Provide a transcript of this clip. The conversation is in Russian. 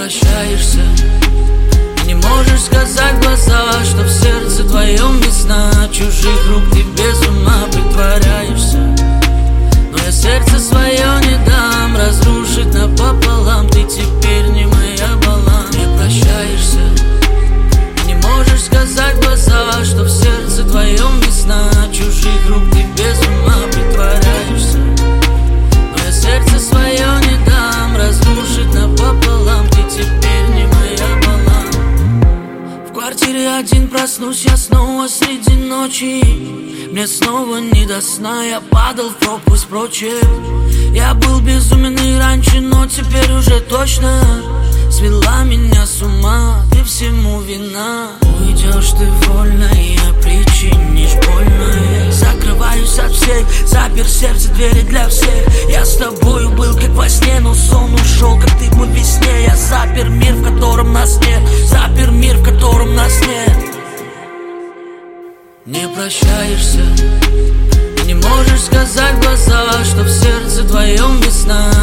прощаешься, и не можешь сказать в глаза, что в сердце твоем весна. Чужих рук ты без ума притворяешься, но я сердце свое не дам разрушить напополам. Ты теперь не моя балан. Не прощаешься, и не можешь сказать в глаза, что в сердце твоем весна. Чужих рук ты без ума притворяешься, но я сердце свое не дам разрушить напополам. Ты теперь не моя балан. В квартире один проснусь я снова среди ночи. Мне снова не до сна, я падал в пропасть прочих. Я был безумен и раньше, но теперь уже точно свела меня с ума, ты всему вина. Уйдешь ты вольно, и причинишь больно. Закрываюсь от всех, запер сердце, двери для всех. Я с тобою был как во сне, но сон ушел, как ты по весне. Я запер мир, в котором нас нет, запер мир, в котором нас нет. Не прощаешься, и не можешь сказать в глаза, что в сердце твоем весна.